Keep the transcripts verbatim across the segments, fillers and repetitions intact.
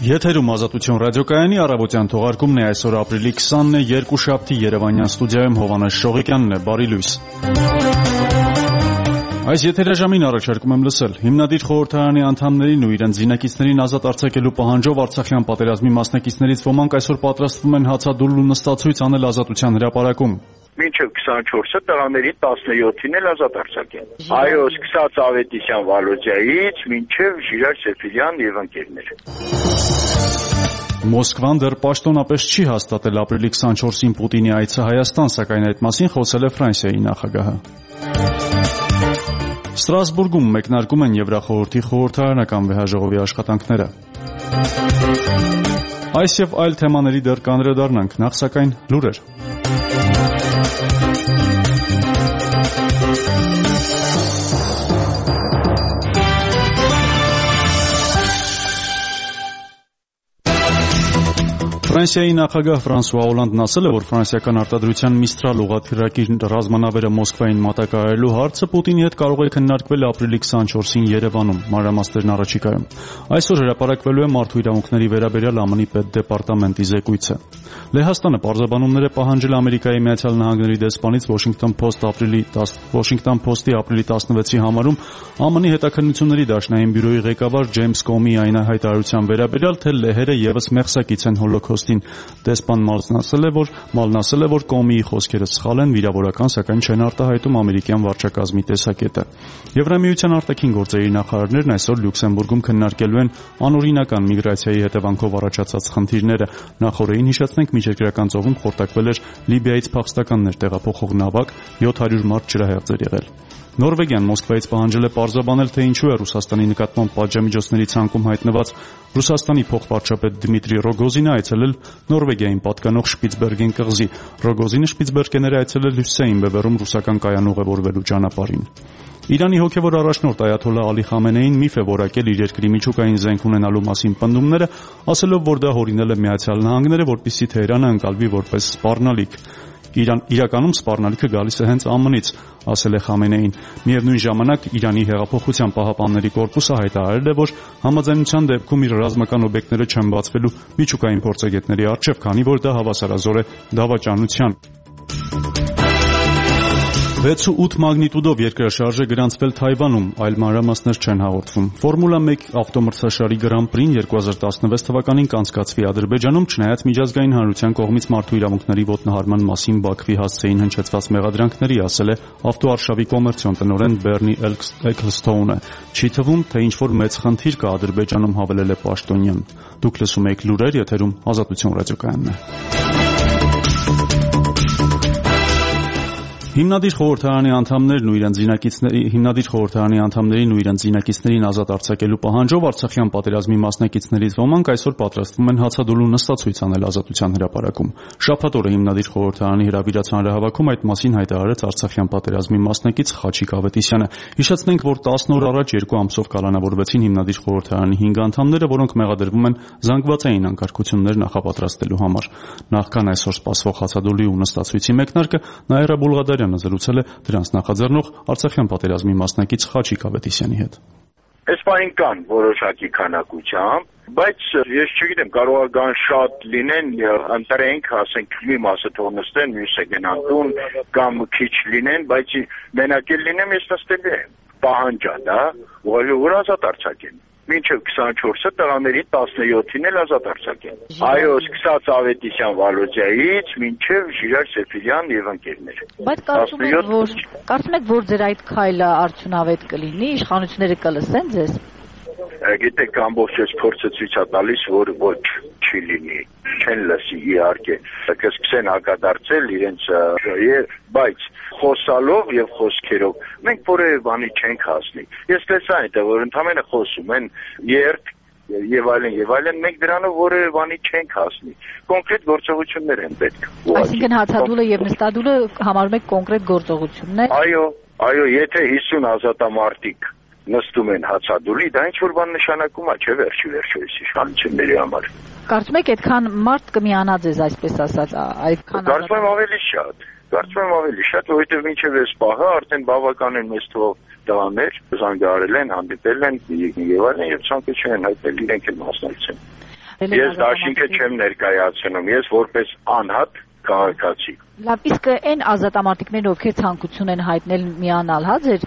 Եթերում Ազատություն ռադիոկայանի առավոտյան թողարկումն է այսօր ապրիլի քսանն է, երկուշաբթի Երևանյան ստուդիայում Հովհաննես Շողիկյանն է, բարի լույս։ Այս եթերաժամին առաջարկում եմ լսել հիմնադիր խորհրդարանի անդամներին ու իրենց զինակիցներին ազատ արձակելու պահանջով Արցախյան պատերազմի մասնակիցներից ոմանք այսօր պատրաստվում են հացադուլ ու նստացույց անել Ազատության հրապարակում։ Մինչև քսանչորսը տղաների տասնյոթին էլ ազատ արձակեն։ Այո, սկսած Ավետիսյան Վալոդիայից մինչև Ժիրայր Սեֆիրյան եւ ընկերներ։ Մոսկվան դեռ պաշտոնապես չի հաստատել ապրիլի քսանչորսին Պուտինի այցը Հայաստան, սակայն այդ մասին խոսել է Ֆրանսիայի նախագահը։ Ստրասբուրգում մեկնարկում են Եվրախորհրդի խորհրդարանական վեհաժողովի աշխատանքները։ Այս եւ այլ թեմաների դեռ կանդրադառնանք, նախ սակայն լուրեր։ Ֆրանսիայի նախագահ Ֆրանսուଆ Օլանդն ասել է, որ ֆրանսիական արտադրության Միստրալ ուղղաթիռակի ռազմանավերը Մոսկվային մատակարարելու հարցը Պուտինի հետ կարող է քննարկվել ապրիլի քսանչորսին Երևանում, մանրամասներն առաջիկայում։ Այսօր հրապարակվելու է Մարդու իրավունքների վերաբերյալ ԱՄՆ-ի պետդեպարտամենտի զեկույցը։ Լեհաստանը պարզաբանումներ է պահանջել Ամերիկայի Միացյալ Նահանգների դեսպանից Washington Post ապրիլի Washington Post-ի ապրիլի տասնվեցի համարում ԱՄՆ-ի հետաքննությունների դաշնային բյուրոյի ղեկավար Ջեյմս Կոմիի այն հայտարարության վերաբերյալ, թե լեհերը եւս մեղսակից են հոլոքոստին։ Դեսպան Մալն ասել է, որ Մալն ասել է, որ Կոմիի խոսքերը սխալ են, վիրավորական, սակայն չեն արտահայտում ամերիկյան վարչակազմի տեսակետը։ Եվրամիության արտաքին գործերի նախարարներն այսօր Լյուքսեմբուրգում քննարկելու են անօրինական միգրացիայի հետևանքով առաջացած խնդիրները։ Նախորդին հիշեցնենք, միջերկրական ծովում խորտակվել էր Լիբիայից փախստականներ տեղափոխող նավակ, յոթ հարյուր մարդ ջրահեղձ էր եղել։ Նորվեգիան Մոսկվայից պահանջել է պարզաբանել, թե ինչու է Ռուսաստանի նկատմամբ պատժամիջոցների ցանկում հայտնված Ռուսաստանի փոխվարչապետ Դմիտրի Ռոգոզինը այցելել Նորվեգիային պատկանող Շպիցբերգեն կղզի։ Ռոգոզինը Շպիցբերգեներ այցելել Հյուսիսային բևեռում ռուսական կայան ուղևորվելու ճանապարհին։ Իրանի հոգևոր առաջնորդ Այաթոլլահ Ալի Խամենեին միֆ է որակել իր երկրի միջուկային զենք ունենալու մասին պնդումները, ասելով, որ դա հորինել է Միացյալ Նահանգները, որպեսզի Թեհրանը ընկալվի որպես սպառնալիք։ Իրան իրականում սպառնալիքը գալիս է հենց ԱՄՆ-ից, ասել է Խամենեին։ Միևնույն ժամանակ Իրանի հեղափոխության պահապանների կորպուսը հայտարարել է, որ համաձայնության դեպքում իր ռազմական օբյեկտները չեն բացվելու միջուկային փորձագետների առջև, քանի որ դա հավասարազոր է դավաճանության։ վեց ու ութ մագնիտուդով երկրաշարժ է գրանցվել Թայվանում, այլ մանրամասներ չեն հաղորդվում։ Ֆորմուլա մեկ ավտոմրցաշարի Grand Prix-ն երկու հազար տասնվեց թվականին կանցկացվի Ադրբեջանում, չնայած միջազգային հանրության կողմից մարդու իրավունքների ոտնահարման մասին Բաքվի հասցեին հնչեցված մեղադրանքների, ասել է ավտոարշավի կոմերցիոն տնօրեն Բերնի Էքլստոունը։ Չի թվում, թե ինչ-որ մեծ խնդիր կա Ադրբեջանում, հավելել է պաշտոնյան։ Դուք լսում եք լուրեր, եթերում Ազատություն ռադիոկայանն է։ Հիմնադիր խորհրդարանի անդամներն ու իրենց զինակիցների հիմնադիր խորհրդարանի անդամներին ու իրենց զինակիցներին ազատ արձակելու պահանջով Արցախյան պատերազմի մասնակիցներից ոմանք այսօր պատրաստվում են հացադուլ ու նստացույց անել Ազատության հրապարակում։ Շաբաթ օրը հիմնադիր խորհրդարանի հրավիրած հանրահավաքում այդ մասին հայտարարեց Արցախյան պատերազմի մասնակից Խաչիկ Ավետիսյանը։ Հիշեցնենք, որ տասն օր առաջ երկու ամսով կալանավորվեցին հիմնադիր խորհրդարանի հինգ անդամները, որոնք մեղադրվում են զանգվածային անկարգություններ նախապատրաստելու համար։ Նախքան այսօր սպասվող հացադուլի ու նստացույցի մեկնարկը Նաիրա Բուլղադարյանը զրուցել է դրանց նախաձեռնող Արցախյան պատերազմի մասնակից Խաչիկ Ավետիսյանի հետ։ Այս բանին կան որոշակի քանակությամբ, բայց ես չգիտեմ, կարող է կան շատ լինեն, ընտրենք, ասենք մի մասը թող նստեն, մյուսը գնան տուն, կամ քիչ լինեն, բայց մենակ էլ լինեմ, ես նստել եմ, պահանջա, դա, որ ազատ արձակեն։ Մինչև քսանչորսը տղաների տասնյոթին էլ ազատ արձակեն։ Այո, սկսած Ավետիսյան Վալոդիայից մինչև Ժիրայր Սեֆիրյան եւ ընկերներ։ Բայց կարծում եք, որ կարծում եք, որ ձեր այդ քայլը արդյունավետ կլինի, իշխանությունները կլսեն ձեզ։ Գիտեք, ամբողջ այս փորձը ցույց է տալիս, որ ոչ չի լինի, չեն լսի իհարկե, կսկսեն հակադարձել իրենց, բայց խոսալով եւ խոսքերով մենք որևէ բանի չենք հասնի։ Ես տեսա այնտեղ, որ ընդամենը խոսում են երթ եւ այլն եւ այլն, մենք դրանով որևէ բանի չենք հասնի։ Կոնկրետ գործողություններ են պետք։ Այսինքն հացադուլը եւ նստադուլը համարում եք կոնկրետ գործողություններ։ Այո, այո, եթե հիսուն ազատամարտիկ նստում են հացադուլի, դա ինչ-որ բան նշանակում է, չէ՞ վերջի վերջո այս իշխանությունների համար։ Կարծում եք այդքան մարդ կմիանա ձեզ, այսպես ասած, այդքան։ Կարծում եմ ավելի շատ։ Կարծում եմ ավելի շատ, որովհետև մինչև այս պահը արդեն բավականին մեծ թվով տղաներ զանգահարել են, հանդիպել են եւ այլն եւ ցանկություն են հայտնել իրենք էլ մասնակցեն։ Ես դաշինքը չեմ ներկայացնում, ես որպես անհատ քաղաքացի։ Լավ, իսկ այն ազատամարտիկներն, ովքեր ցանկություն են հայտնել միանալ, հա, ձեր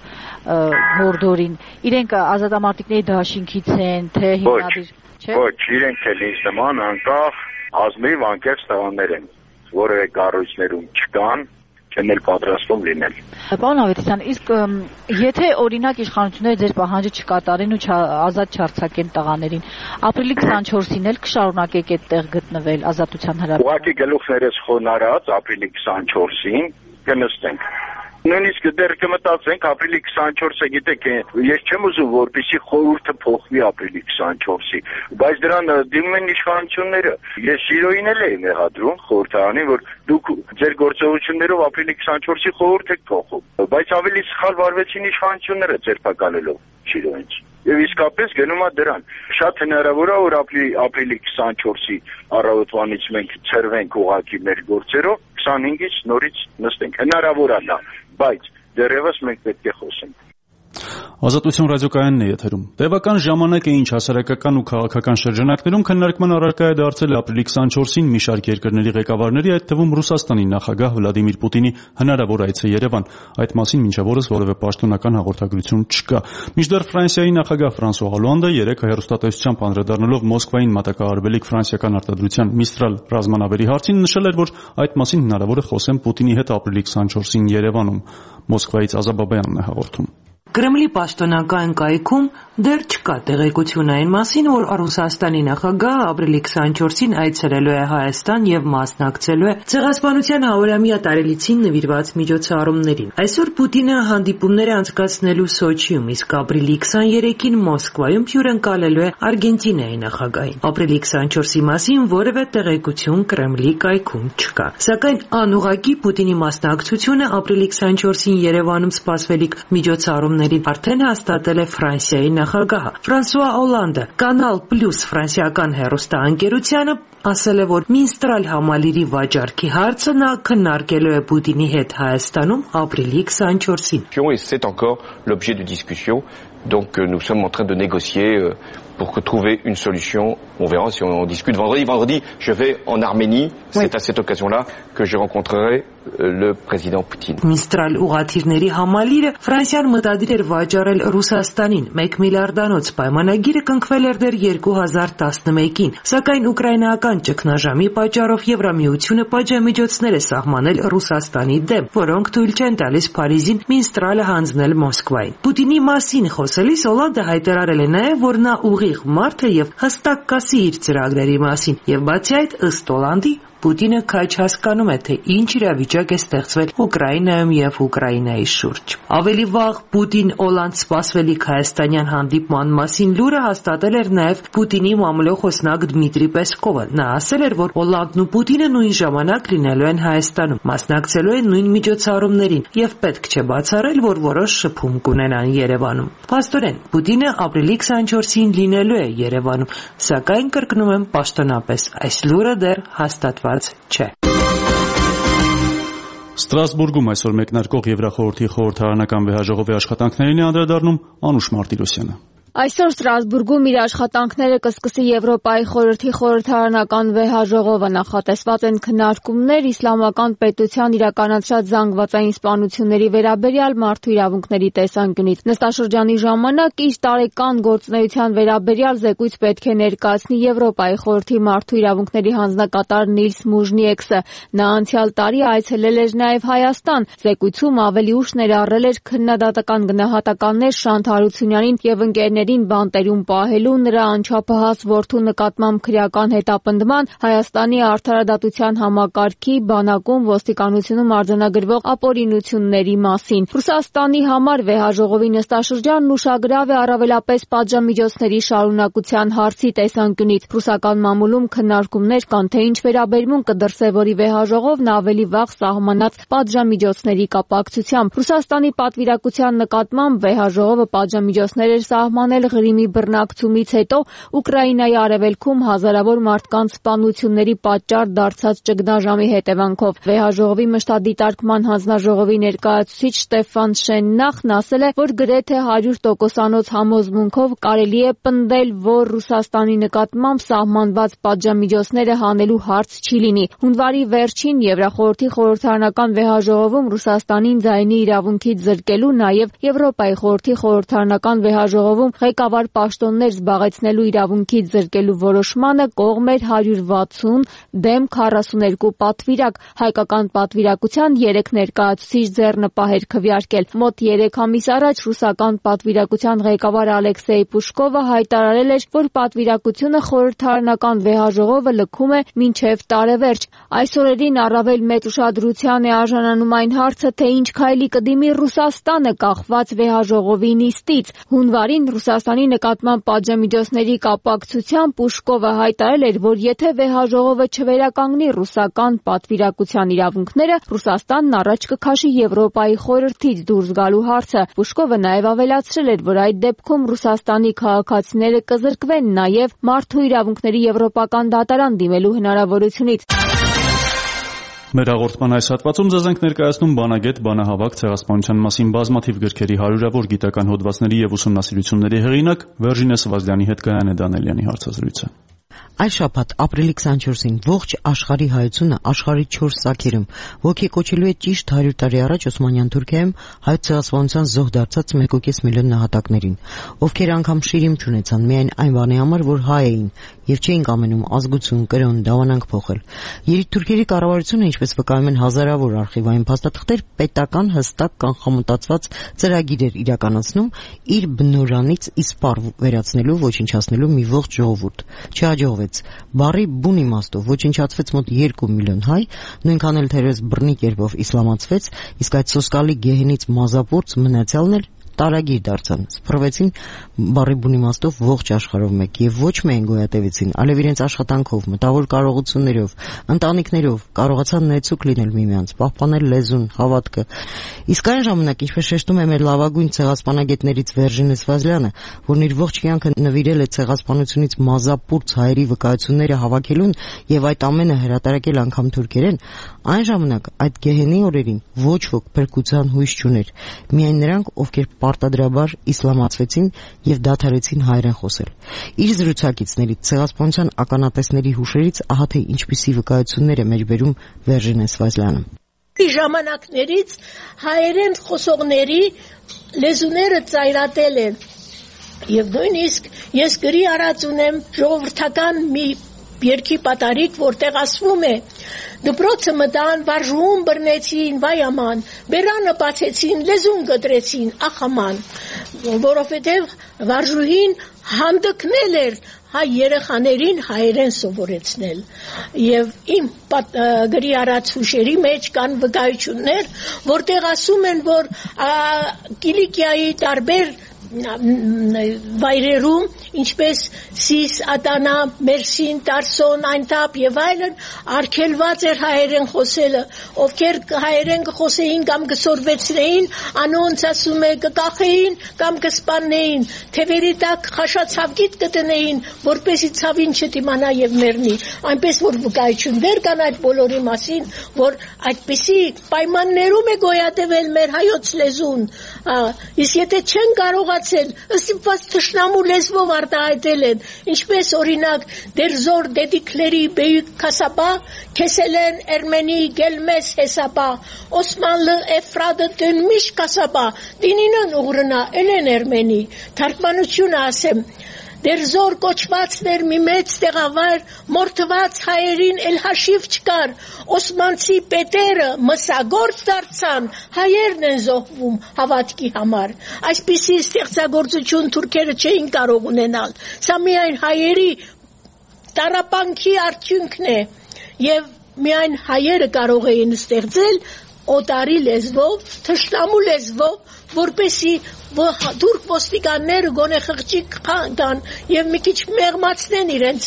հորդորին, իրենք ազատամարտիկների դաշինքից են, թե հիմնադիր, չէ՞։ Ոչ, իրենք էլ ինձ նման անկախ ազնիվ անկեղծ տղաներ են, որևէ կառույցներում չկան, չեն էլ պատրաստվում լինել։ Պարոն Ավետիսյան, իսկ եթե օրինակ իշխանությունները ձեր պահանջը չկատարեն ու ազատ չարձակեն տղաներին, ապրիլի քսանչորսին էլ կշարունակեք այդտեղ գտնվել ազատության հրապարակում։ Ուղղակի գլուխներս խոնարհած ապրիլի քսանչորսին կնստենք։ Նույնիսկ դեռ կմտածենք ապրիլի քսանչորսը, գիտեք, ես չեմ ուզում, որպեսզի խորհուրդը փոխվի ապրիլի քսանչորսի, բայց դրան դիմում են իշխանությունները։ Ես Շիրոյին էլ եմ մեղադրում խորհրդարանին, որ դուք ձեր գործողություններով ապրիլի քսանչորսի խորհուրդ եք փոխում, բայց ավելի սխալ վարվեցին իշխանությունները ձերբակալելով Շիրոյից։ Եվ իսկապես գնում է դրան։ Շատ հնարավոր է, որ ապրիլի քսանչորսի առավոտվանից մենք ցրվենք ուղղակի մեր գործերով, քսանհինգից նորից նստենք։ Հնարավոր է դա, բայց դեռևս մենք պետք է խոսենք։ Ազատություն ռադիոկայանն է եթերում։ Տևական ժամանակ է ինչ հասարակական ու քաղաքական շրջանակներում քննարկման առարկա է դարձել ապրիլի քսանչորսին մի շարք երկրների ղեկավարների, այդ թվում Ռուսաստանի նախագահ Վլադիմիր Պուտինի հնարավոր այցը Երևան։ Այդ մասին մինչև օրս որևէ պաշտոնական հաղորդագրություն չկա։ Մինչդեռ Ֆրանսիայի նախագահ Ֆրանսուଆ Հոլանդը երեկ հեռուստատեսությամբ անդրադառնալով Մոսկվային մատակարարվելիք ֆրանսիական արտադրության Միստրալ ռազմանավերի հարցին նշել էր, որ այդ մասին հնարավոր է խոսեն Պուտինի հետ ապրիլի քսանչորսին Երևանում։ Մոսկվայից Ազաբաբյանն է հաղորդում։ Կրեմլի պաշտոնական կայքում դեռ չկա տեղեկություն այն մասին, որ Ռուսաստանի նախագահը ապրիլի քսանչորսին այցելելու է Հայաստան եւ մասնակցելու է ցեղասպանության հարյուրամյա տարելիցին նվիրված միջոցառումներին։ Այսօր Պուտինը հանդիպումներ է անցկացնելու Սոչիում, իսկ ապրիլի քսաներեքին Մոսկվայում հյուրընկալելու է Արգենտինայի նախագահին։ Ապրիլի քսանչորսի մասին որևէ տեղեկություն Կրեմլի կայքում չկա։ Սակայն անուղղակի Պուտինի մասնակցությունը ապրիլի քսանչորսին Երևանում սպասվելիք միջոցառում արդեն հաստատել է Ֆրանսիայի նախագահը։ Ֆրանսուଆ Հոլանդը Կանալ Պլյուս ֆրանսիական հեռուստաընկերությանը ասել է, որ Մինստրալ համալիրի վաճառքի հարցը նա քննարկելու է Պուտինի հետ Հայաստանում ապրիլի քսանչորսին։ C'est encore l'objet de discussion. Donc nous sommes en train de négocier pour que trouver une solution. On verra si on discute vendredi. Vendredi, je vais en Arménie. C'est oui. À cette occasion-là que je rencontrerai le président Poutine. Մինստրալ ուղղաթիռների համալիրը Ֆրանսիան մտադիր էր վաճառել Ռուսաստանին մեկ միլիարդանոց պայմանագիրը կնքվել էր դեռ երկու հազար տասնմեկին, սակայն ուկրաինական ճգնաժամի պատճառով Եվրամիությունը պատժամիջոցներ է սահմանել Ռուսաստանի դեմ, որոնք թույլ չեն տալիս Փարիզին Մինստրալը հանձնել Մոսկվային։ Պուտինի մասին խոսելիս Հոլանդը հայտարարել է նաև, որ նա ուղիղ մարդ է եւ հստակ կասի իր ծրագրերի մասին, եւ բացի այդ, ըստ Հոլանդի, Պուտինը քաչ հասկանում է, թե ինչ իրավիճակ է ստեղծվել Ուկրաինայում եւ Ուկրաինայի շուրջ։ Ավելի վաղ Պուտին-Հոլանդ սպասվելիք հայաստանյան հանդիպման մասին լուրը հաստատել էր նաեւ Պուտինի մամլոխոսնակ Դմիտրի Պեսկովը։ Նա ասել էր, որ Հոլանդն ու Պուտինը նույն ժամանակ լինելու են Հայաստանում, մասնակցելու են նույն միջոցառումներին եւ պետք չէ բացառել, որ որոշ շփում կունենան Երևանում։ Փաստորեն, Պուտինը ապրիլի քսանչորսին լինելու է Երևանում, սակայն կրկնում եմ պաշտոնապես, այս լուրը դեռ հաստատված չէ։ Ստրասբուրգում այսօր մեկնարկող Եվրախորհրդի խորհրդարանական վեհաժողովի աշխատանքներին է անդրադառնում Անուշ Մարտիրոսյանը։ Այսօր Ստրասբուրգում իր աշխատանքները կսկսի Եվրոպայի խորհրդի խորհրդարանական վեհաժողովը, նախատեսված են քննարկումներ իսլամական պետության իրականացրած զանգվածային սպանությունների վերաբերյալ մարդու իրավունքների տեսանկյունից։ Նստաշրջանի ժամանակ իր տարեկան գործունեության վերաբերյալ զեկույց պետք է ներկայացնի Եվրոպայի խորհրդի մարդու իրավունքների հանձնակատար Նիլս Մուժնիեքսը։ Նա անցյալ տարի այցելել էր նաև Հայաստան։ Զեկույցում ավելի ուշ ներառել էր քննադատական գնահատականներ Շանթ Հարությունյանին եւ ընկերներին բանտերում պահելու, նրա անչափահաս որդու նկատմամբ քրեական հետապնդման, Հայաստանի արդարադատության համակարգի, բանակում, ոստիկանությունում արձանագրվող ապօրինությունների մասին։ Ռուսաստանի համար վեհաժողովի նստաշրջանն ուշագրավ է առավելապես պատժամիջոցների շարունակության հարցի տեսանկյունից։ Ռուսական մամուլում քննարկումներ կան, թե ինչ վերաբերմունք կդրսևորի վեհաժողովն ավելի վաղ սահմանած պատժամիջոցների կապակցությամբ։ Ռուսաստանի պատվիրակության նկատմամբ վեհաժողովը պատժամիջոցներ էր սահմանում անել Ղրիմի բռնակցումից հետո Ուկրաինայի արևելքում հազարավոր մարդկանց սպանությունների պատճառ դարձած ճգնաժամի հետևանքով։ Վեհաժողովի մշտադիտարկման հանձնաժողովի ներկայացուցիչ Ստեֆան Շեննախն ասել է, որ գրեթե հարյուր տոկոսանոց համոզմունքով կարելի է պնդել, որ Ռուսաստանի նկատմամբ սահմանված պատժամիջոցները հանելու հարց չի լինի։ Հունվարի վերջին Եվրախորհրդի խորհրդարանական վեհաժողովում Ռուսաստանին ձայնի իրավունքից զրկելու, նաև Եվրոպայի խորհրդի խորհրդարանական վեհաժողովում ղեկավար պաշտոններ զբաղեցնելու իրավունքից զրկելու որոշմանը կողմ էր հարյուր վաթսուն դեմ քառասուներկու պատվիրակ։ Հայկական պատվիրակության երեք ներկայացուցիչ ձեռնպահ էր քվեարկել։ Մոտ երեք ամիս առաջ ռուսական պատվիրակության ղեկավար Ալեքսեյ Պուշկովը հայտարարել էր, որ պատվիրակությունը խորհրդարանական վեհաժողովը լքում է մինչև տարեվերջ։ Այս օրերին առավել մեծ ուշադրության է արժանանում այն հարցը, թե ինչ քայլի կդիմի Ռուսաստանը կախված վեհաժողովի նիստից։ Հունվարին Ռուսաստանի նկատմամբ պատժամիջոցների կապակցությամբ Պուշկովը հայտարարել էր, որ եթե վեհաժողովը չվերականգնի ռուսական պատվիրակության իրավունքները, Ռուսաստանն առաջ կքաշի Եվրոպայի խորհրդից դուրս գալու հարցը։ Պուշկովը նաև ավելացրել էր, որ այդ դեպքում Ռուսաստանի քաղաքացիները կզրկվեն նաև մարդու իրավունքների եվրոպական դատարան դիմելու հնարավորությունից։ Մեր հաղորդման այս հատվածում ձեզ ենք ներկայացնում բանագետ, բանահավաք, ցեղասպանության մասին բազմաթիվ գրքերի հարյուրավոր գիտական հոդվածների եւ ուսումնասիրությունների հեղինակ Վերժինե Սվազլյանի հետ Գայանե Դանելյանի հարցազրույցը։ Այս շաբաթ ապրիլի քսանչորսին ողջ աշխարհի հայությունը աշխարհի չորս սաքերում ոգեկոչելու է ճիշտ հարյուր տարի առաջ Օսմանյան Թուրքիայում հայոց ցեղասպանության զոհ դարձած մեկ կես միլիոն նահատակներին, ովքեր անգամ շիրիմ չունեցան միայն այն բանի համար, որ հայ էին եւ չէին կամենում ազգություն, կրոն, դավանանք փոխել։ Երիտթուրքերի կառավարությունը, ինչպես վկայում են հազարավոր արխիվային փաստաթղթեր, պետական հստակ կանխամտածված ծրագիր էր իրականացնում իր բնորանից իսպառ վերացնելու, ոչնչացնելու մի ողջ ժողովուրդ։ Չհաջողվեց։ Բառի բուն իմաստով ոչնչացվեց մոտ երկու միլիոն հայ, նույնքան էլ թերևս բռնի կերպով իսլամացվեց, իսկ այդ սոսկալի գեհենից մազապուրց մնացյալն էլ տարագիր դարձան, սփռվեցին բառի բուն իմաստով ողջ աշխարհով մեկ եւ ոչ միայն գոյատևեցին, այլև իրենց աշխատանքով, մտավոր կարողություններով, ընտանիքներով կարողացան նեցուկ լինել միմյանց, պահպանել լեզուն, հավատքը։ Իսկ այն ժամանակ, ինչպես շեշտում է մեր լավագույն ցեղասպանագետներից Վերժինե Սվազլյանը, որն իր ողջ կյանքը նվիրել է ցեղասպանությունից մազապուրց հայերի վկայությունները հավաքելուն եւ այդ ամենը հրատարակել անգամ թուրքերեն, այն ժամանակ այդ գեհենի օրերին ոչ ոք փրկության հույս չուներ, միայն նրանք, ովքեր պարտադրաբար իսլամացվեցին եւ դադարեցին հայերեն խոսել։ Իր զրուցակիցներից ցեղասպանության ականատեսների հուշերից ահա թե ինչպիսի վկայություններ է մեջբերում Վերժինե Սվազլյանը։ Ժամանակներից հայերեն խոսողների լեզուները ծայրատել են եւ նույնիսկ ես գրի արած ունեմ ժողովրդական մի երկի պատարիկ, որտեղ ասվում է դպրոցը մտան, վարժում բռնեցին, վայ աման, բերանը բացեցին, լեզուն գտրեցին, ախ աման, որովհետև վարժուհին հանդգնել էր հայ երեխաներին հայերեն սովորեցնել եւ իմ գրի արած հուշերի մեջ կան վկայություններ, որտեղ ասում են, որ Կիլիկիայի տարբեր վայրերում, ինչպես Սիս, Ադանա, Մերսին, Տարսոն, Այնտապ եւ այլն, արգելված էր հայերեն խոսելը, ովքեր հայերեն կխոսեին կամ կսորվեցնեին, անոնց ասում է կկախեին կամ կսպաննեին, թևերի տակ խաշացավգիտ կտնեին, որպեսի ցավին չդիմանա եւ մեռնի։ Այնպես որ վկայություններ կան այդ բոլորի մասին, որ այդպիսի պայմաններում է գոյատևել մեր հայոց լեզուն, իսկ եթե չեն կարողացել, ըստիպված թշնամու լեզվով արտահայտել են, ինչպես օրինակ դերզոր դեդիկլերի բեյük քասաբա, քեսելեն էրմենի գելմես հեսաբա, Օսմանլը էֆրադը դնմիշ քասաբա, դինինն ուղրնա էլեն էրմենի, թարգմանությունը ասեմ, դերզոր կոչվածներ մի մեծ տեղավայր մորթված հայերին էլ հաշիվ չկար, Օսմանցի պետերը մսագործ դարձան, հայերն են զոհվում հավատքի համար։ Այսպիսի ստեղծագործություն թուրքերը չէին կարող ունենալ։ Սա միայն հայերի տառապանքի արդյունքն է եւ միայն հայերը կարող էին ստեղծել օտարի լեզվով, թշնամու լեզվով, որպեսի թուրք ոստիկանները գոնե խղճիկ կան եւ մի քիչ մեղմացնեն իրենց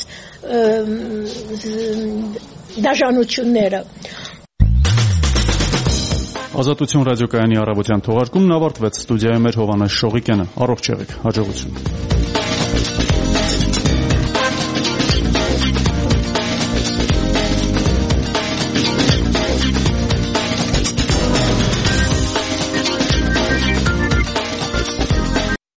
դաժանությունները։ Ազատություն ռադիոկայանի առավոտյան թողարկումն ավարտվեց։ Ստուդիայում էր Հովանես Շողիկյանը։ Առողջ եղեք, հաջողություն։